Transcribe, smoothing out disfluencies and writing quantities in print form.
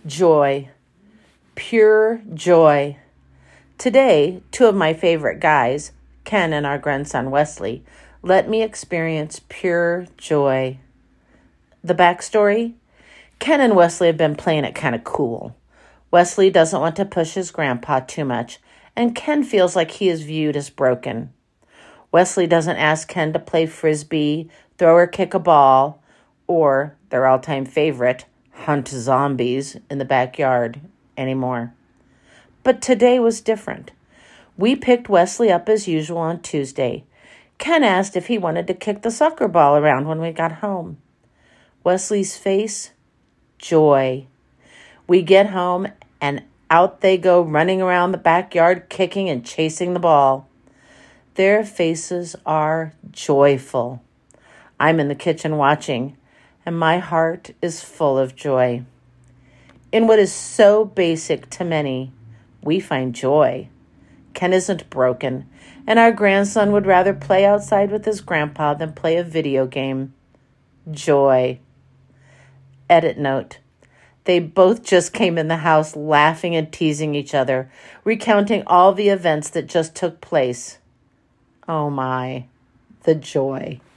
Joy. Pure joy. Today, two of my favorite guys, Ken and our grandson Wesley, let me experience pure joy. The backstory? Ken and Wesley have been playing it kind of cool. Wesley doesn't want to push his grandpa too much, and Ken feels like he is viewed as broken. Wesley doesn't ask Ken to play frisbee, throw or kick a ball, or, their all-time favorite, hunt zombies in the backyard anymore. But today was different. We picked Wesley up as usual on Tuesday. Ken asked if he wanted to kick the soccer ball around when we got home. Wesley's face, joy. We get home and out they go running around the backyard, kicking and chasing the ball. Their faces are joyful. I'm in the kitchen watching, and my heart is full of joy. In what is so basic to many, we find joy. Ken isn't broken, and our grandson would rather play outside with his grandpa than play a video game. Joy. Edit note. They both just came in the house laughing and teasing each other, recounting all the events that just took place. Oh my, the joy.